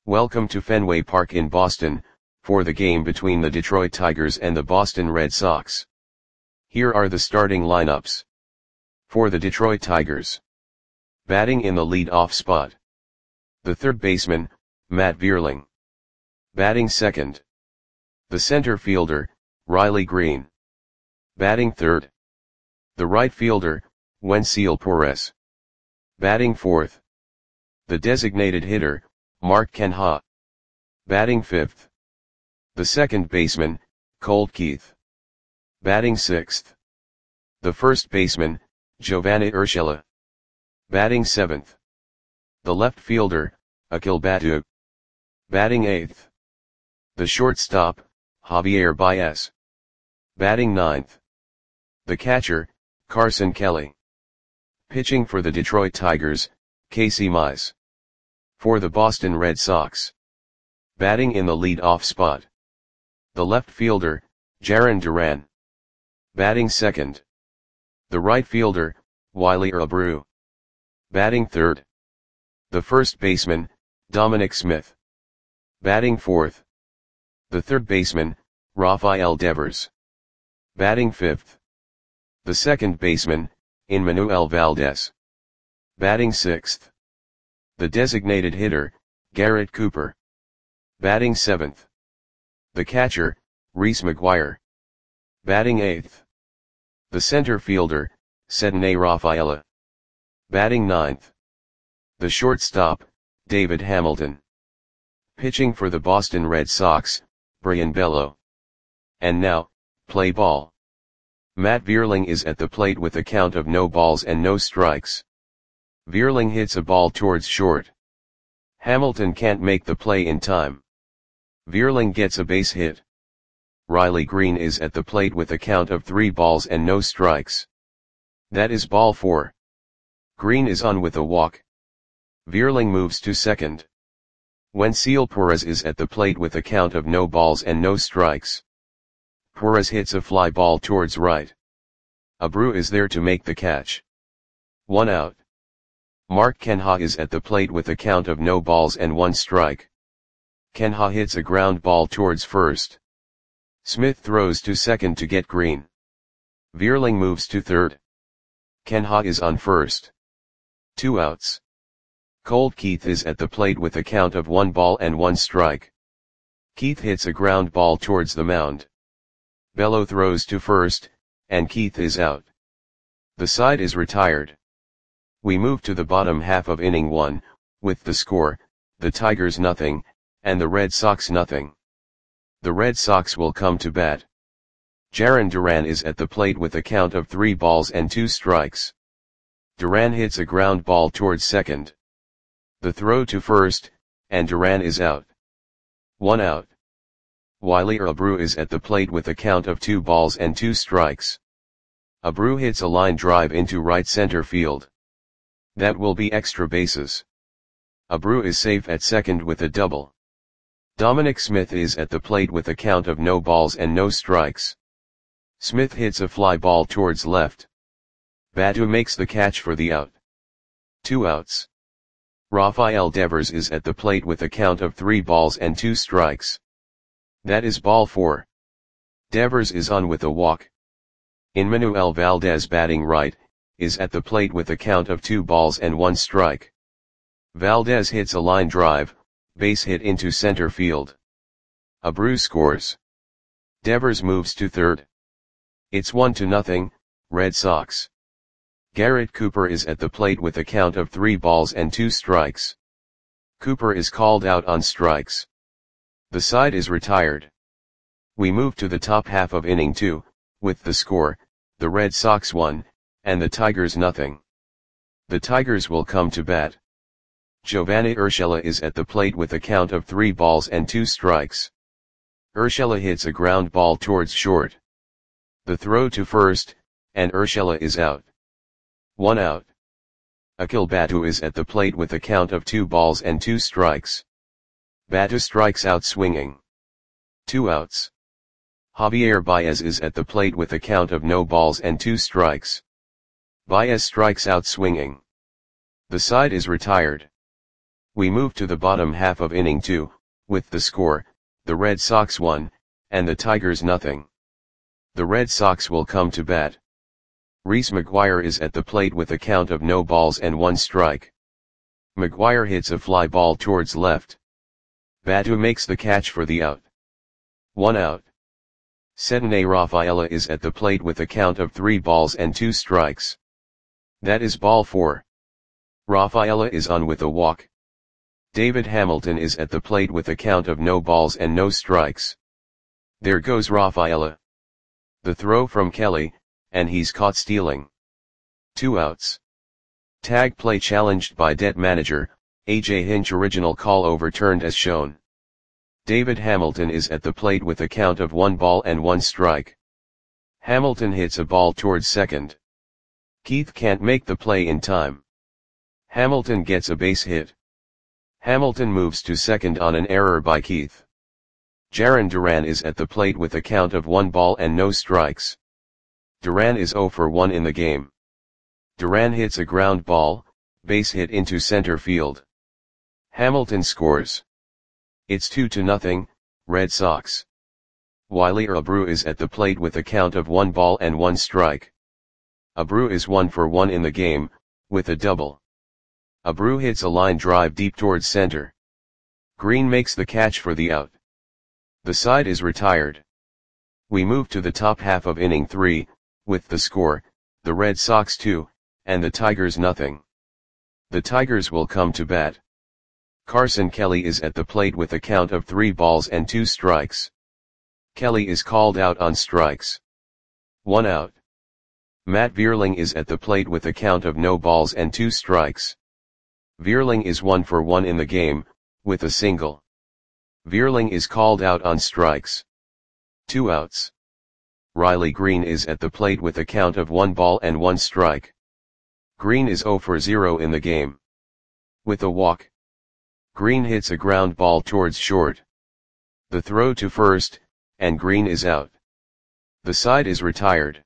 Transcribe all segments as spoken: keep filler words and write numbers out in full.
Welcome to Fenway Park in Boston, for the game between the Detroit Tigers and the Boston Red Sox. Here are the starting lineups. For the Detroit Tigers. Batting in the lead-off spot. The third baseman, Matt Vierling. Batting second. The center fielder, Riley Greene. Batting third. The right fielder, Wenceel Perez. Batting fourth. The designated hitter, Mark Canha. Batting fifth. The second baseman, Colt Keith. Batting sixth. The first baseman, Giovanni Urshela. Batting seventh. The left fielder, Akil Baddoo. Batting eighth. The shortstop, Javier Baez. Batting ninth. The catcher, Carson Kelly. Pitching for the Detroit Tigers, Casey Mize. For the Boston Red Sox. Batting in the lead-off spot. The left fielder, Jarren Duran. Batting second. The right fielder, Wilyer Abreu. Batting third. The first baseman, Dominic Smith. Batting fourth. The third baseman, Rafael Devers. Batting fifth. The second baseman, Enmanuel Valdez. Batting sixth. The designated hitter, Garrett Cooper. Batting seventh. The catcher, Reese McGuire. Batting eighth. The center fielder, Ceddanne Rafaela. Batting ninth. The shortstop, David Hamilton. Pitching for the Boston Red Sox, Brayan Bello. And now, play ball. Matt Vierling is at the plate with a count of no balls and no strikes. Vierling hits a ball towards short. Hamilton can't make the play in time. Vierling gets a base hit. Riley Greene is at the plate with a count of three balls and no strikes. That is ball four. Greene is on with a walk. Vierling moves to second. Wenceel Perez is at the plate with a count of no balls and no strikes. Perez hits a fly ball towards right. Abreu is there to make the catch. One out. Mark Canha is at the plate with a count of no balls and one strike. Canha hits a ground ball towards first. Smith throws to second to get Greene. Vierling moves to third. Canha is on first. Two outs. Colt Keith is at the plate with a count of one ball and one strike. Keith hits a ground ball towards the mound. Bello throws to first, and Keith is out. The side is retired. We move to the bottom half of inning one, with the score, the Tigers nothing, and the Red Sox nothing. The Red Sox will come to bat. Jarren Duran is at the plate with a count of three balls and two strikes. Duran hits a ground ball towards second. The throw to first, and Duran is out. One out. Wilyer Abreu is at the plate with a count of two balls and two strikes. Abreu hits a line drive into right center field. That will be extra bases. Abreu is safe at second with a double. Dominic Smith is at the plate with a count of no balls and no strikes. Smith hits a fly ball towards left. Baddoo makes the catch for the out. Two outs. Rafael Devers is at the plate with a count of three balls and two strikes. That is ball four. Devers is on with a walk. Enmanuel Valdez, batting right, is at the plate with a count of two balls and one strike. Valdez hits a line drive, base hit into center field. Abreu scores. Devers moves to third. It's one to nothing, Red Sox. Garrett Cooper is at the plate with a count of three balls and two strikes. Cooper is called out on strikes. The side is retired. We move to the top half of inning two, with the score, the Red Sox one, and the Tigers nothing. The Tigers will come to bat. Giovanni Urshela is at the plate with a count of three balls and two strikes. Urshela hits a ground ball towards short. The throw to first, and Urshela is out. One out. Akil Baddoo is at the plate with a count of two balls and two strikes. Baddoo strikes out swinging. Two outs. Javier Baez is at the plate with a count of no balls and two strikes. Baez strikes out swinging. The side is retired. We move to the bottom half of inning two, with the score, the Red Sox one, and the Tigers nothing. The Red Sox will come to bat. Reese McGuire is at the plate with a count of no balls and one strike. McGuire hits a fly ball towards left. Batu makes the catch for the out. One out. Setane Rafaela is at the plate with a count of three balls and two strikes. That is ball four. Rafaela is on with a walk. David Hamilton is at the plate with a count of no balls and no strikes. There goes Rafaela. The throw from Kelly, and he's caught stealing. Two outs. Tag play challenged by Det manager, A J Hinch. Original call overturned as shown. David Hamilton is at the plate with a count of one ball and one strike. Hamilton hits a ball towards second. Keith can't make the play in time. Hamilton gets a base hit. Hamilton moves to second on an error by Keith. Jarren Duran is at the plate with a count of one ball and no strikes. Duran is zero for one in the game. Duran hits a ground ball, base hit into center field. Hamilton scores. It's two to nothing, Red Sox. Wiley Abreu is at the plate with a count of one ball and one strike. Abreu is one for one in the game, with a double. Abreu hits a line drive deep towards center. Green makes the catch for the out. The side is retired. We move to the top half of inning three, with the score, the Red Sox two, and the Tigers nothing. The Tigers will come to bat. Carson Kelly is at the plate with a count of three balls and two strikes. Kelly is called out on strikes. One out. Matt Vierling is at the plate with a count of no balls and two strikes. Vierling is one for one in the game, with a single. Vierling is called out on strikes. Two outs. Riley Green is at the plate with a count of one ball and one strike. Green is zero for zero in the game. With a walk. Green hits a ground ball towards short. The throw to first, and Green is out. The side is retired.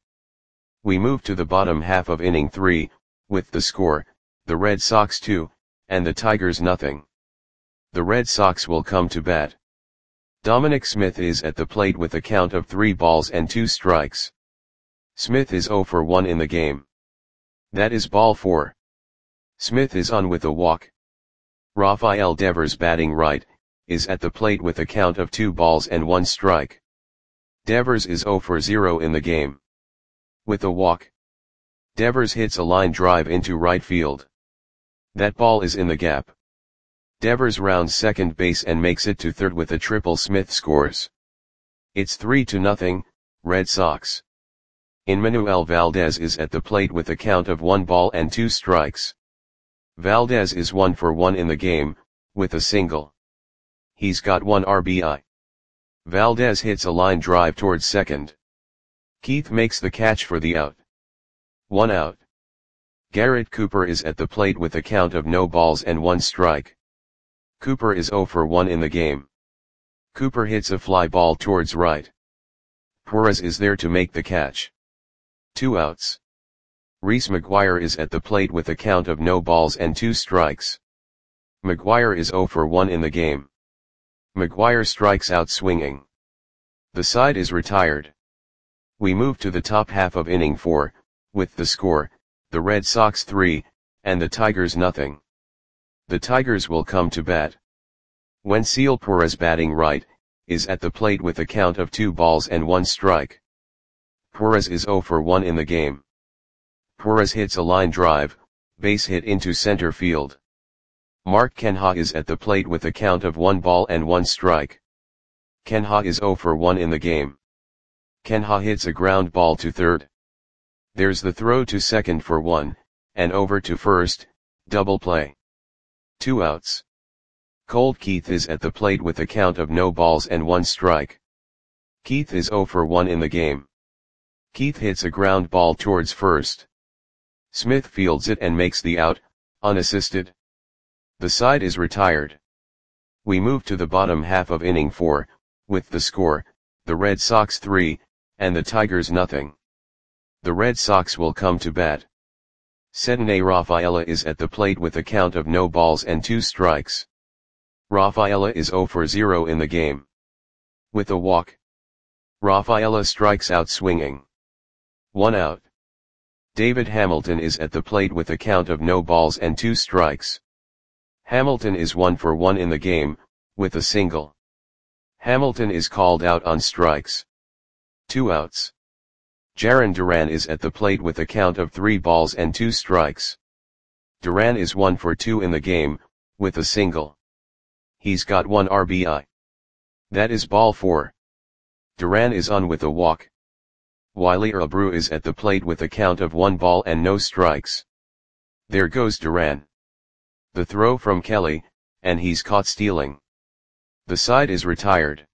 We move to the bottom half of inning three, with the score, the Red Sox two, and the Tigers nothing. The Red Sox will come to bat. Dominic Smith is at the plate with a count of three balls and two strikes. Smith is zero for one in the game. That is ball four. Smith is on with a walk. Rafael Devers, batting right, is at the plate with a count of two balls and one strike. Devers is zero for zero in the game. With a walk. Devers hits a line drive into right field. That ball is in the gap. Devers rounds second base and makes it to third with a triple. Smith scores. It's three to nothing, Red Sox. Enmanuel Valdez is at the plate with a count of one ball and two strikes. Valdez is one for one in the game, with a single. He's got one R B I. Valdez hits a line drive towards second. Keith makes the catch for the out. One out. Garrett Cooper is at the plate with a count of no balls and one strike. Cooper is zero for one in the game. Cooper hits a fly ball towards right. Perez is there to make the catch. Two outs. Reese McGuire is at the plate with a count of no balls and two strikes. McGuire is zero for one in the game. McGuire strikes out swinging. The side is retired. We move to the top half of inning four, with the score, the Red Sox three, and the Tigers nothing. The Tigers will come to bat. Wenceel Perez, batting right, is at the plate with a count of two balls and one strike. Perez is zero for one in the game. Perez hits a line drive, base hit into center field. Mark Canha is at the plate with a count of one ball and one strike. Canha is zero for one in the game. Canha hits a ground ball to third. There's the throw to second for one, and over to first, double play. Two outs. Colt Keith is at the plate with a count of no balls and one strike. Keith is zero for one in the game. Keith hits a ground ball towards first. Smith fields it and makes the out, unassisted. The side is retired. We move to the bottom half of inning four, with the score, the Red Sox three, and the Tigers nothing. The Red Sox will come to bat. Sedane Rafaela is at the plate with a count of no balls and two strikes. Rafaela is zero for zero in the game. With a walk, Rafaela strikes out swinging. One out. David Hamilton is at the plate with a count of no balls and two strikes. Hamilton is one for one in the game, with a single. Hamilton is called out on strikes. Two outs. Jarren Duran is at the plate with a count of three balls and two strikes. Duran is one for two in the game, with a single. He's got one R B I. That is ball four. Duran is on with a walk. Wiley Abreu is at the plate with a count of one ball and no strikes. There goes Duran. The throw from Kelly, and he's caught stealing. The side is retired.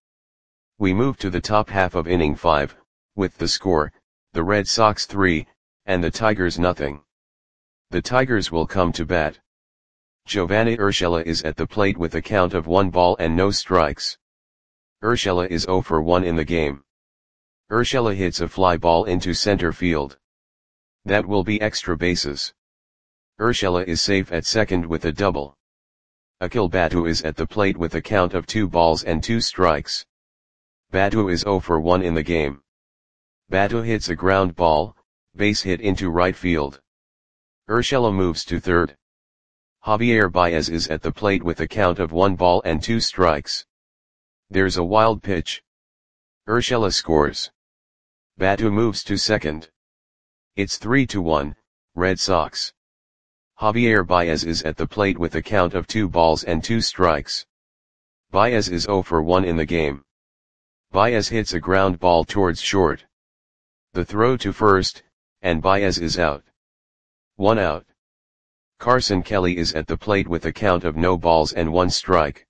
We move to the top half of inning five, with the score, the Red Sox three, and the Tigers nothing. The Tigers will come to bat. Giovanni Urshela is at the plate with a count of one ball and no strikes. Urshela is zero for one in the game. Urshela hits a fly ball into center field. That will be extra bases. Urshela is safe at second with a double. Akil Baddoo is at the plate with a count of two balls and two strikes. Baddoo is zero for one in the game. Baddoo hits a ground ball, base hit into right field. Urshela moves to third. Javier Baez is at the plate with a count of one ball and two strikes. There's a wild pitch. Urshela scores. Baddoo moves to second. It's three to one, Red Sox. Javier Baez is at the plate with a count of two balls and two strikes. Baez is zero for one in the game. Baez hits a ground ball towards short. The throw to first, and Baez is out. One out. Carson Kelly is at the plate with a count of no balls and one strike.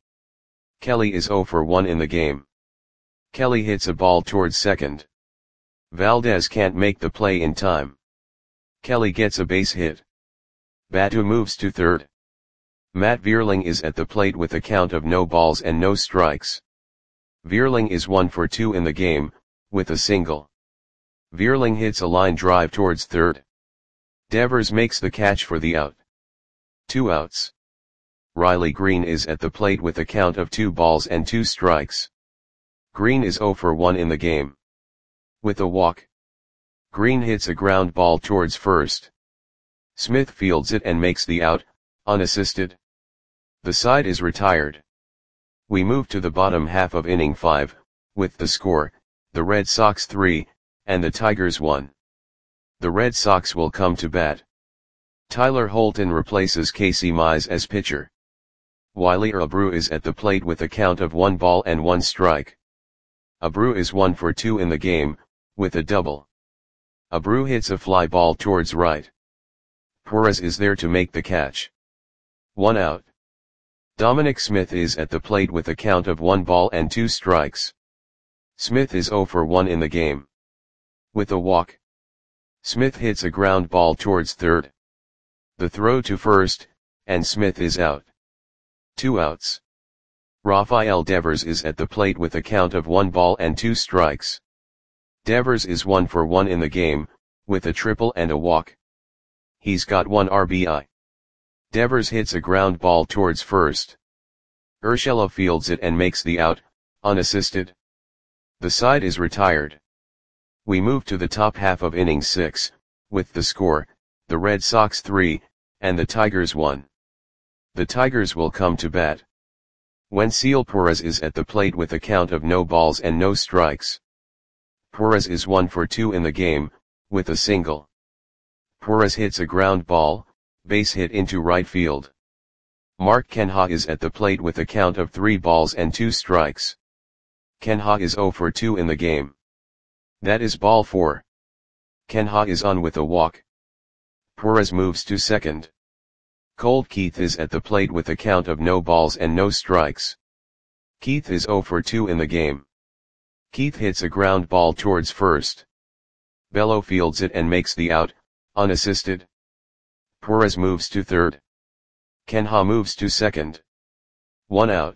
Kelly is zero for one in the game. Kelly hits a ball towards second. Valdez can't make the play in time. Kelly gets a base hit. Baddoo moves to third. Matt Vierling is at the plate with a count of no balls and no strikes. Vierling is one for two in the game, with a single. Vierling hits a line drive towards third. Devers makes the catch for the out. Two outs. Riley Green is at the plate with a count of two balls and two strikes. Green is zero for one in the game. With a walk. Green hits a ground ball towards first. Smith fields it and makes the out, unassisted. The side is retired. We move to the bottom half of inning five, with the score, the Red Sox three, and the Tigers one. The Red Sox will come to bat. Tyler Holton replaces Casey Mize as pitcher. Wiley Abreu is at the plate with a count of one ball and one strike. Abreu is one for two in the game, with a double. Abreu hits a fly ball towards right. Perez is there to make the catch. One out. Dominic Smith is at the plate with a count of one ball and two strikes. Smith is zero for one in the game. With a walk. Smith hits a ground ball towards third. The throw to first, and Smith is out. Two outs. Rafael Devers is at the plate with a count of one ball and two strikes. Devers is one for one in the game, with a triple and a walk. He's got one R B I. Devers hits a ground ball towards first. Urshela fields it and makes the out, unassisted. The side is retired. We move to the top half of inning six, with the score, the Red Sox three, and the Tigers one. The Tigers will come to bat. Wenceel Perez is at the plate with a count of no balls and no strikes. Perez is one for two in the game, with a single. Perez hits a ground ball, base hit into right field. Mark Canha is at the plate with a count of three balls and two strikes. Canha is zero for two in the game. That is ball four. Canha is on with a walk. Perez moves to second. Colt Keith is at the plate with a count of no balls and no strikes. Keith is zero for two in the game. Keith hits a ground ball towards first. Bello fields it and makes the out, unassisted. Perez moves to third. Canha moves to second. One out.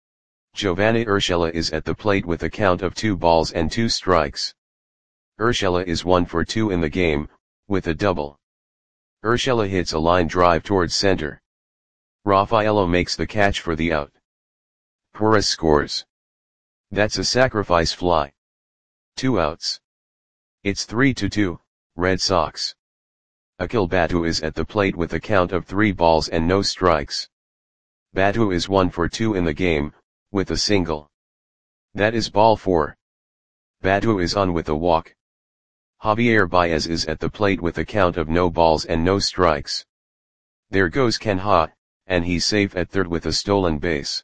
Giovanni Urshela is at the plate with a count of two balls and two strikes. Urshela is one for two in the game, with a double. Urshela hits a line drive towards center. Rafaelo makes the catch for the out. Perez scores. That's a sacrifice fly. Two outs. It's three to two, Red Sox. Akil Batu is at the plate with a count of three balls and no strikes. Batu is one for two in the game, with a single. That is ball four. Batu is on with a walk. Javier Baez is at the plate with a count of no balls and no strikes. There goes Ken Ha, and he's safe at third with a stolen base.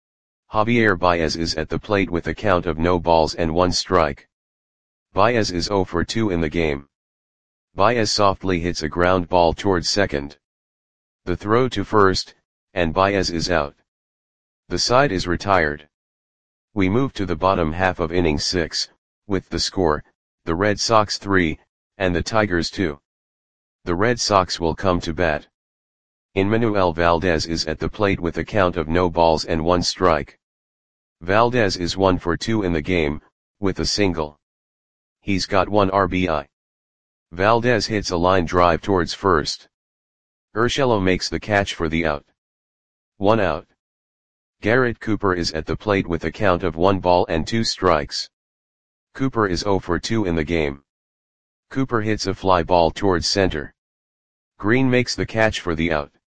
Javier Baez is at the plate with a count of no balls and one strike. Baez is zero for two in the game. Baez softly hits a ground ball towards second. The throw to first, and Baez is out. The side is retired. We move to the bottom half of inning six, with the score, the Red Sox three, and the Tigers two. The Red Sox will come to bat. Enmanuel Valdez is at the plate with a count of no balls and one strike. Valdez is one for two in the game, with a single. He's got one R B I. Valdez hits a line drive towards first. Urshela makes the catch for the out. One out. Garrett Cooper is at the plate with a count of one ball and two strikes. Cooper is zero for two in the game. Cooper hits a fly ball towards center. Green makes the catch for the out.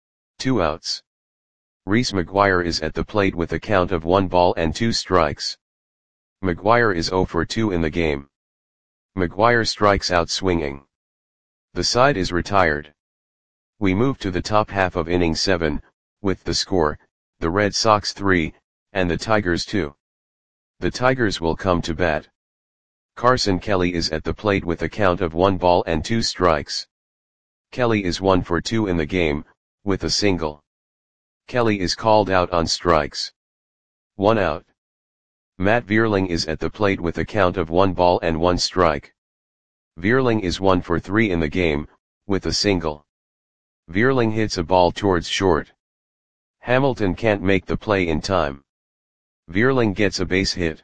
Two outs. Reese McGuire is at the plate with a count of one ball and two strikes. McGuire is zero for two in the game. McGuire strikes out swinging. The side is retired. We move to the top half of inning seven, with the score, the Red Sox three, and the Tigers two. The Tigers will come to bat. Carson Kelly is at the plate with a count of one ball and two strikes. Kelly is one for two in the game, with a single. Kelly is called out on strikes. One out. Matt Vierling is at the plate with a count of one ball and one strike. Vierling is one for three in the game, with a single. Vierling hits a ball towards short. Hamilton can't make the play in time. Vierling gets a base hit.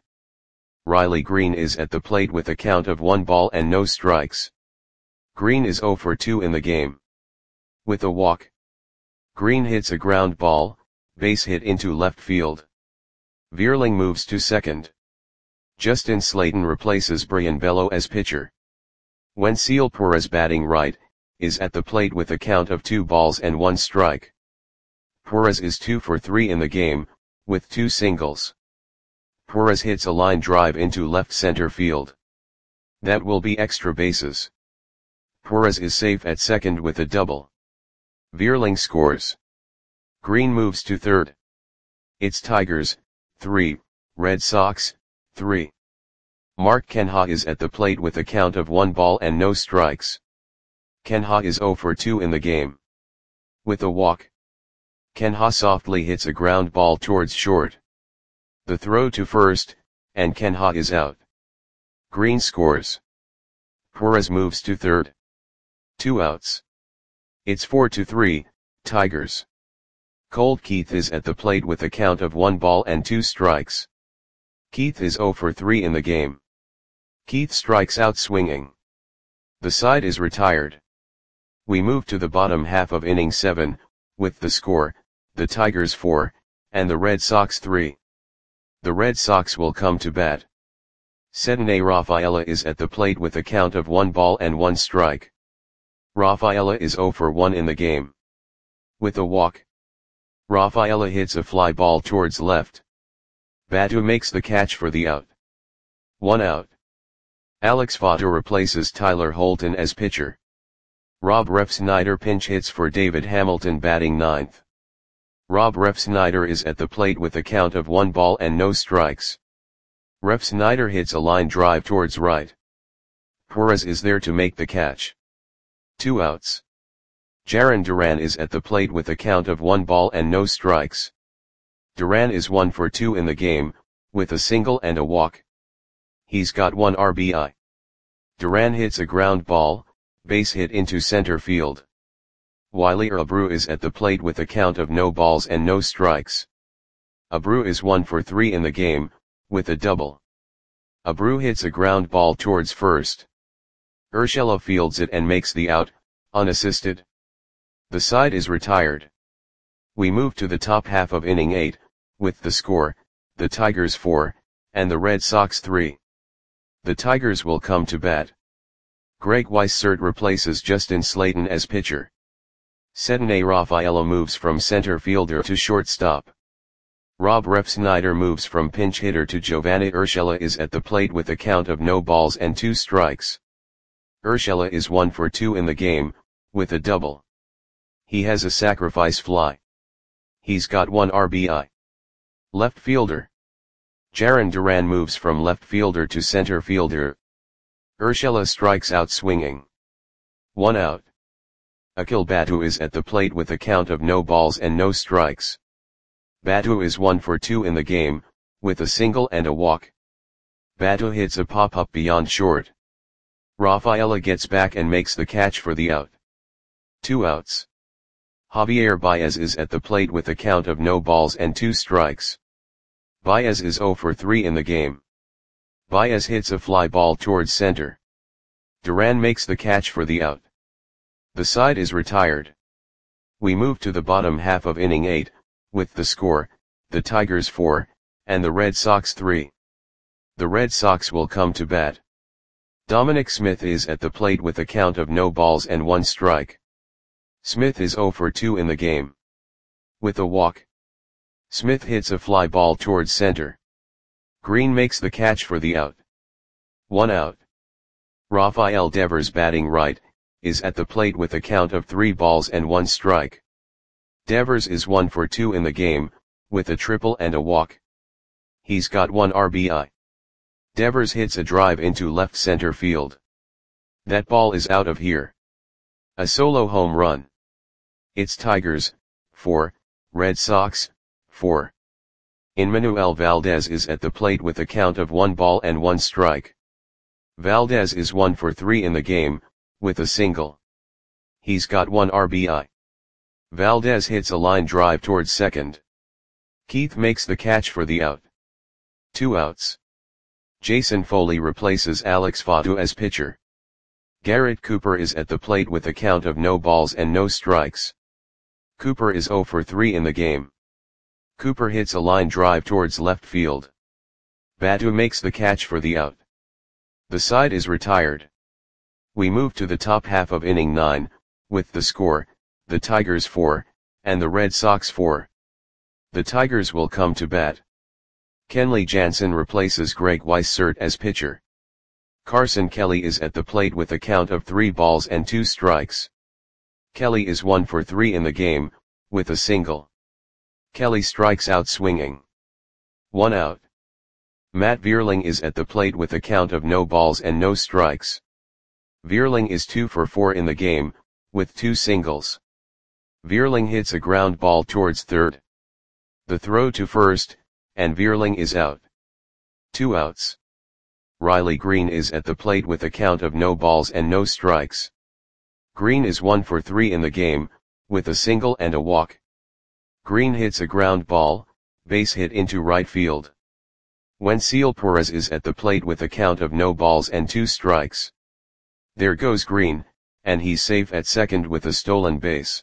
Riley Green is at the plate with a count of one ball and no strikes. Green is zero for two in the game. With a walk. Green hits a ground ball, base hit into left field. Vierling moves to second. Justin Slayton replaces Brian Bello as pitcher. Wenceel Perez, batting right, is at the plate with a count of two balls and one strike. Perez is two for three in the game, with two singles. Perez hits a line drive into left center field. That will be extra bases. Perez is safe at second with a double. Vierling scores. Green moves to third. It's Tigers, three, Red Sox, three. Mark Canha is at the plate with a count of one ball and no strikes. Canha is zero for two in the game. With a walk. Canha softly hits a ground ball towards short. The throw to first, and Canha is out. Green scores. Perez moves to third. Two outs. It's four to three, Tigers. Colt Keith is at the plate with a count of one ball and two strikes. Keith is zero for three in the game. Keith strikes out swinging. The side is retired. We move to the bottom half of inning seven, with the score, the Tigers four, and the Red Sox three. The Red Sox will come to bat. Ceddanne Rafaela is at the plate with a count of one ball and one strike. Rafaela is zero for one in the game. With a walk. Rafaela hits a fly ball towards left. Batu makes the catch for the out. One out. Alex Votto replaces Tyler Holton as pitcher. Rob Refsnyder pinch hits for David Hamilton, batting ninth. Rob Refsnyder is at the plate with a count of one ball and no strikes. Refsnyder hits a line drive towards right. Perez is there to make the catch. Two outs. Jarren Duran is at the plate with a count of one ball and no strikes. Duran is one for two in the game, with a single and a walk. He's got one R B I. Duran hits a ground ball, base hit into center field. Wiley Abreu is at the plate with a count of no balls and no strikes. Abreu is one for three in the game, with a double. Abreu hits a ground ball towards first. Urshela fields it and makes the out, unassisted. The side is retired. We move to the top half of inning eight, with the score, the Tigers four, and the Red Sox three. The Tigers will come to bat. Greg Weissert replaces Justin Slayton as pitcher. Cedney Rafaela moves from center fielder to shortstop. Rob Refsnyder moves from pinch hitter to Giovanni Urshela is at the plate with a count of no balls and two strikes. Urshela is one for two in the game, with a double. He has a sacrifice fly. He's got one R B I. Left fielder. Jarren Duran moves from left fielder to center fielder. Urshela strikes out swinging. One out. Akil Batu is at the plate with a count of no balls and no strikes. Batu is one for two in the game, with a single and a walk. Batu hits a pop-up beyond short. Rafaela gets back and makes the catch for the out. Two outs. Javier Baez is at the plate with a count of no balls and two strikes. Baez is zero for three in the game. Baez hits a fly ball towards center. Duran makes the catch for the out. The side is retired. We move to the bottom half of inning eight, with the score, the Tigers four, and the Red Sox three. The Red Sox will come to bat. Dominic Smith is at the plate with a count of no balls and one strike. Smith is zero for two in the game. With a walk. Smith hits a fly ball towards center. Green makes the catch for the out. One out. Rafael Devers, batting right, is at the plate with a count of three balls and one strike. Devers is one for two in the game, with a triple and a walk. He's got one R B I. Devers hits a drive into left center field. That ball is out of here. A solo home run. It's Tigers, four, Red Sox, four. Enmanuel Valdez is at the plate with a count of one ball and one strike. Valdez is one for three in the game, with a single. He's got one R B I. Valdez hits a line drive towards second. Keith makes the catch for the out. Two outs. Jason Foley replaces Alex Fatu as pitcher. Garrett Cooper is at the plate with a count of no balls and no strikes. Cooper is zero for three in the game. Cooper hits a line drive towards left field. Batu makes the catch for the out. The side is retired. We move to the top half of inning nine, with the score, the Tigers four, and the Red Sox four. The Tigers will come to bat. Kenley Jansen replaces Greg Weissert as pitcher. Carson Kelly is at the plate with a count of three balls and two strikes. Kelly is one for three in the game, with a single. Kelly strikes out swinging. One out. Matt Vierling is at the plate with a count of no balls and no strikes. Vierling is two for four in the game, with two singles. Vierling hits a ground ball towards third. The throw to first, and Vierling is out. Two outs. Riley Green is at the plate with a count of no balls and no strikes. Green is one for three in the game, with a single and a walk. Green hits a ground ball, base hit into right field. Wenceel Perez is at the plate with a count of no balls and two strikes. There goes Green, and he's safe at second with a stolen base.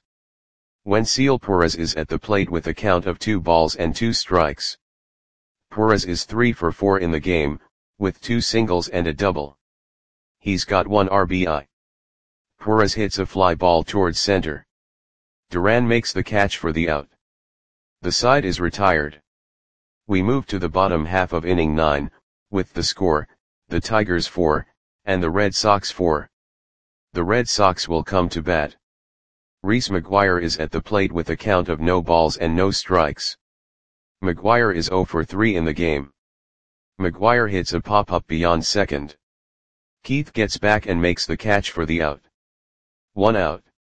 Wenceel Perez is at the plate with a count of two balls and two strikes. Perez is three for four in the game, with two singles and a double. He's got one R B I. Perez hits a fly ball towards center. Duran makes the catch for the out. The side is retired. We move to the bottom half of inning nine, with the score, the Tigers four, and the Red Sox four. The Red Sox will come to bat. Reese McGuire is at the plate with a count of no balls and no strikes. McGuire is zero for three in the game. McGuire hits a pop-up beyond second. Keith gets back and makes the catch for the out. One out.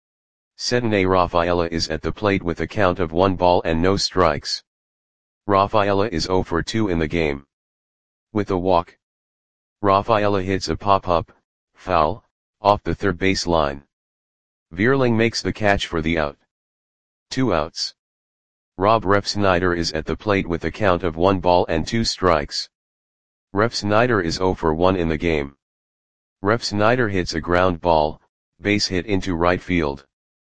Cedney Rafaela is at the plate with a count of one ball and no strikes. Rafaela is zero for two in the game. With a walk. Rafaela hits a pop-up, foul, off the third base line. Vierling makes the catch for the out. Two outs. Rob Refsnyder is at the plate with a count of one ball and two strikes. Refsnyder is zero for one in the game. Refsnyder hits a ground ball, base hit into right field.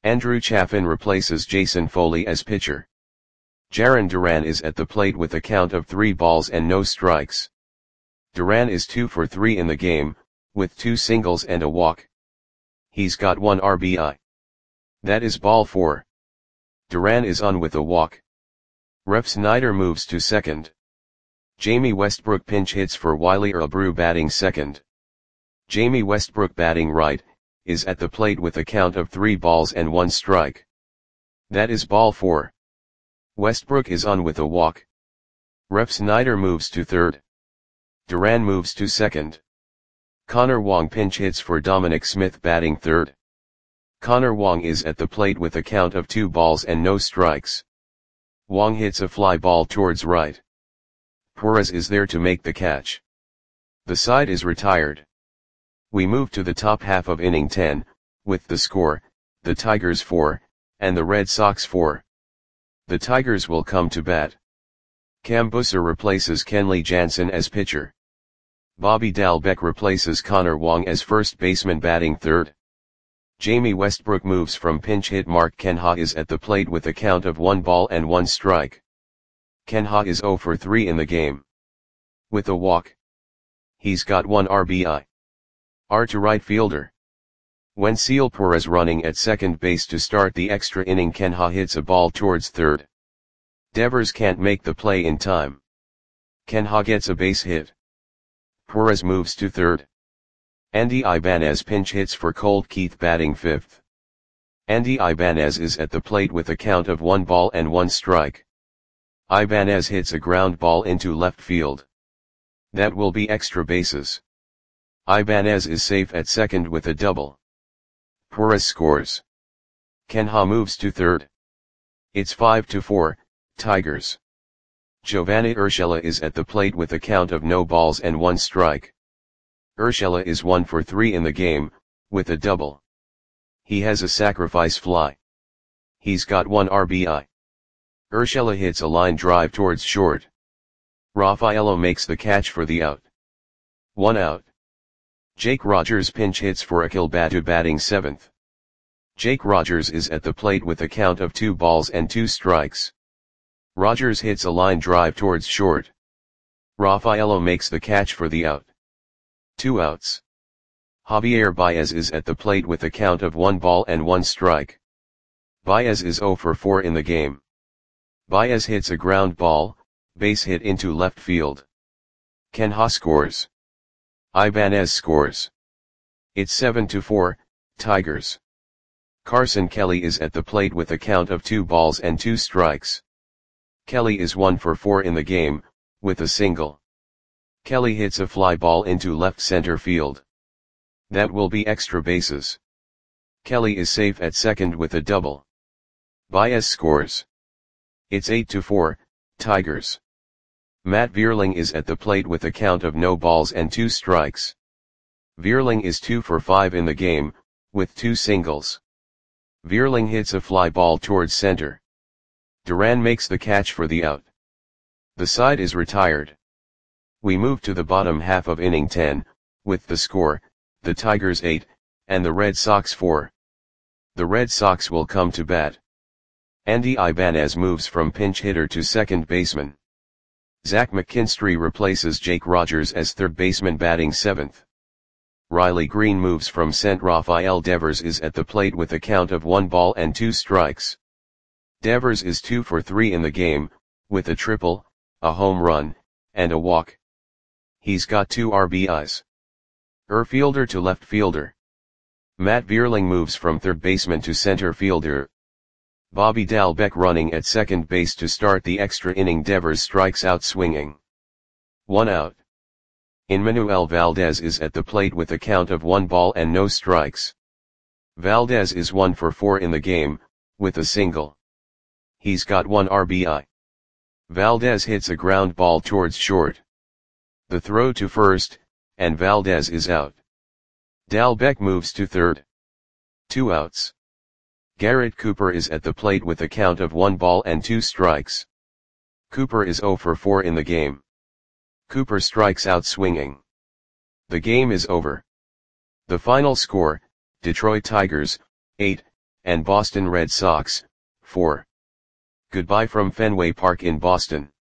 Andrew Chafin replaces Jason Foley as pitcher. Jarren Duran is at the plate with a count of three balls and no strikes. Duran is two for three in the game, with two singles and a walk. He's got one R B I. That is ball four. Duran is on with a walk. Ref Snyder moves to second. Jamie Westbrook pinch hits for Wiley Abreu batting second. Jamie Westbrook batting right, is at the plate with a count of three balls and one strike. That is ball four. Westbrook is on with a walk. Ref Snyder moves to third. Duran moves to second. Connor Wong pinch hits for Dominic Smith batting third. Connor Wong is at the plate with a count of two balls and no strikes. Wong hits a fly ball towards right. Perez is there to make the catch. The side is retired. We move to the top half of inning ten, with the score, the Tigers four, and the Red Sox four. The Tigers will come to bat. Cam Busser replaces Kenley Jansen as pitcher. Bobby Dalbec replaces Connor Wong as first baseman batting third. Jamie Westbrook moves from pinch hit. Mark Kenha is at the plate with a count of one ball and one strike. Kenha is zero for three in the game. With a walk. He's got one R B I. R to right fielder. Wenceel Perez running at second base to start the extra inning. Kenha hits a ball towards third. Devers can't make the play in time. Kenha gets a base hit. Perez moves to third. Andy Ibanez pinch hits for Colt Keith batting fifth. Andy Ibanez is at the plate with a count of one ball and one strike. Ibanez hits a ground ball into left field. That will be extra bases. Ibanez is safe at second with a double. Perez scores. Kenha moves to third. It's five to four, Tigers. Giovanni Urshela is at the plate with a count of no balls and one strike. Urshela is one for three in the game, with a double. He has a sacrifice fly. He's got one R B I. Urshela hits a line drive towards short. Rafaelo makes the catch for the out. One out. Jake Rogers pinch hits for Akil Batu batting seventh. Jake Rogers is at the plate with a count of two balls and two strikes. Rogers hits a line drive towards short. Rafaelo makes the catch for the out. Two outs. Javier Baez is at the plate with a count of one ball and one strike. Baez is zero for four in the game. Baez hits a ground ball, base hit into left field. Kenha scores. Ibanez scores. It's seven to four, Tigers. Carson Kelly is at the plate with a count of two balls and two strikes. Kelly is one for four in the game, with a single. Kelly hits a fly ball into left center field. That will be extra bases. Kelly is safe at second with a double. Baez scores. It's eight to four, Tigers. Matt Vierling is at the plate with a count of no balls and two strikes. Vierling is two for five in the game, with two singles. Vierling hits a fly ball towards center. Duran makes the catch for the out. The side is retired. We move to the bottom half of inning ten, with the score, the Tigers eight, and the Red Sox four. The Red Sox will come to bat. Andy Ibanez moves from pinch hitter to second baseman. Zach McKinstry replaces Jake Rogers as third baseman batting seventh. Riley Green moves from center. Rafael Devers is at the plate with a count of one ball and two strikes. Devers is two for three in the game, with a triple, a home run, and a walk. He's got two R B Is. Fielder to left fielder. Matt Vierling moves from third baseman to center fielder. Bobby Dalbec running at second base to start the extra inning. Devers strikes out swinging. One out. Enmanuel Valdez is at the plate with a count of one ball and no strikes. Valdez is one for four in the game, with a single. He's got one R B I. Valdez hits a ground ball towards short. The throw to first, and Valdez is out. Dalbec moves to third. Two outs. Garrett Cooper is at the plate with a count of one ball and two strikes. Cooper is zero for four in the game. Cooper strikes out swinging. The game is over. The final score, Detroit Tigers, eight, and Boston Red Sox, four. Goodbye from Fenway Park in Boston.